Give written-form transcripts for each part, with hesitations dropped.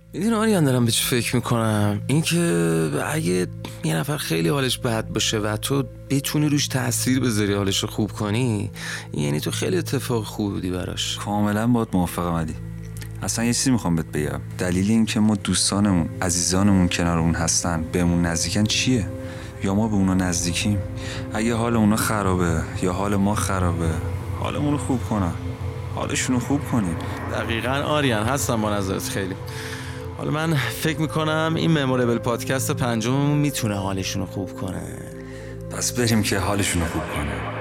میدونی آریان دارم به چی فکر میکنم؟ اینکه اگه یه نفر خیلی حالش بد باشه و تو بتونی روش تأثیر بذاری حالش رو خوب کنی، یعنی تو خیلی اتفاق خوب بودی براش. کاملا باهات موافقم علی. اصلا یه چیزی میخوام بهت بگم. دلیل این که ما دوستانمون، عزیزانمون کنارمون هستن، بهمون نزدیکن چیه؟ یا ما به اونا نزدیکیم؟ اگه حال اونا خرابه یا حال ما خرابه، حالمون رو خوب کنن، حالشون رو خوب کنیم. دقیقاً آریان، هستم با نظرت خیلی. حالا من فکر میکنم این مموریبل پادکست 5 میتونه حالشون رو خوب کنه. پس بریم که حالشون رو خوب کنه.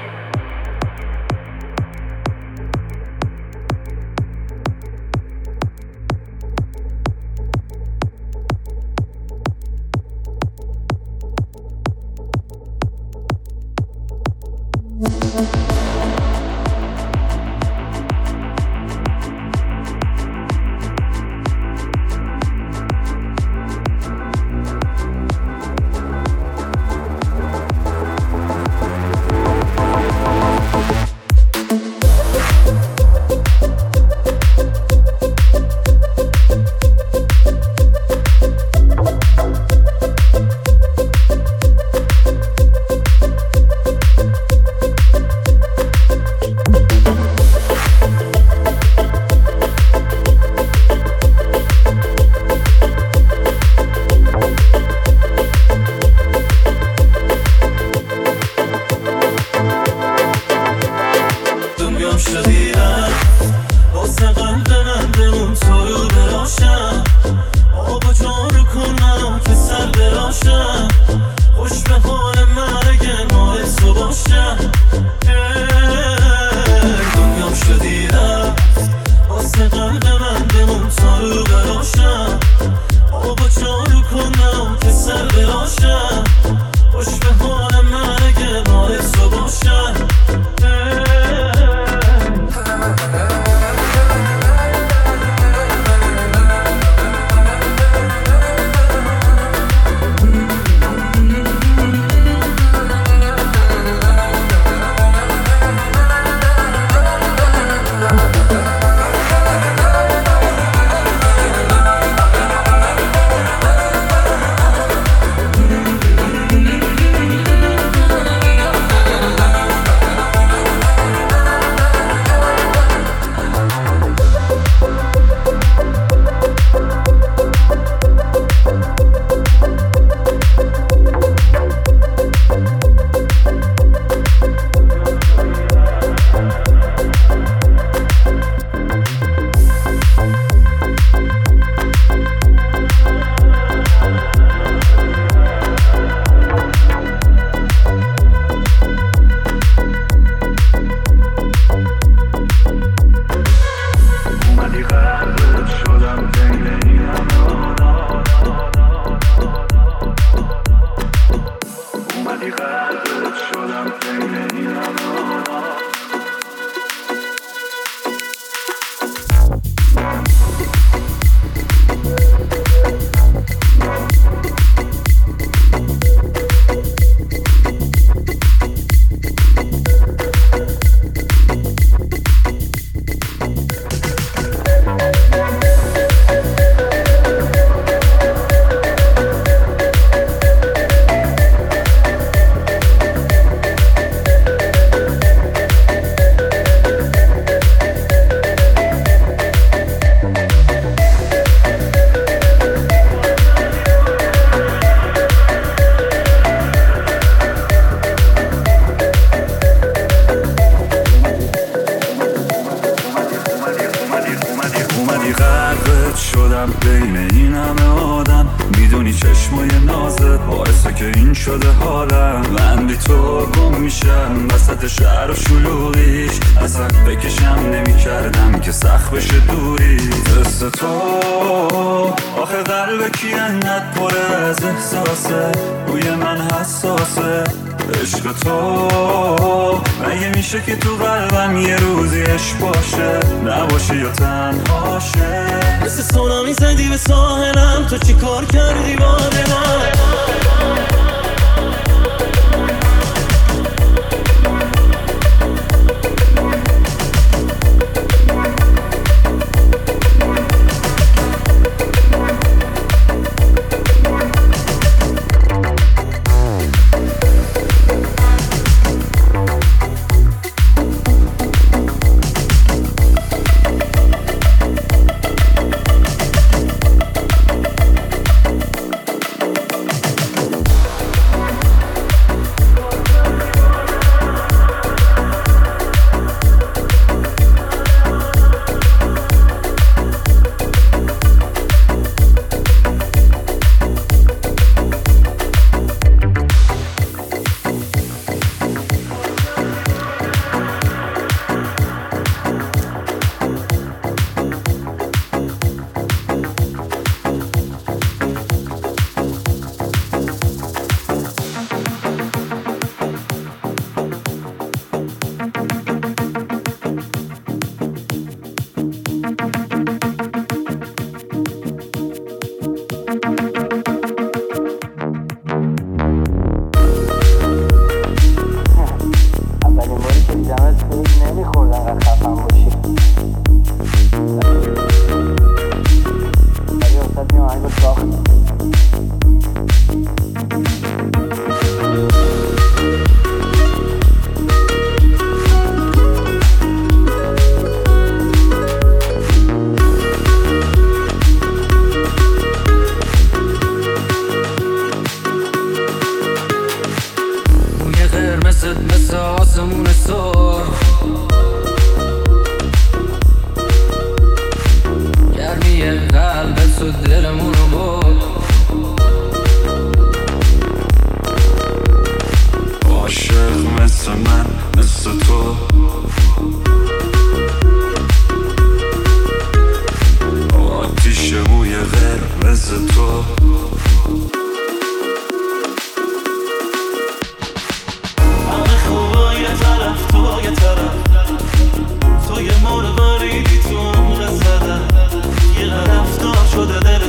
شدم بین این همه آدم، میدونی چشمای نازت باعثه که این شده حالم. من بی تو گم میشم وسط شهر و شلوغیش، اصلا بکشم نمی کردم که سخت بشه دوری. دست تو آخه قلب کی انقدر پره از احساسه، روی من حساسه. عشق تو مگه میشه که تو قلبم یه روزی عشق باشه، نباشه یا تنهاشه. مثل سونامی زدی به ساحلم، تو چی کار کردی با دلم؟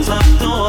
رفتار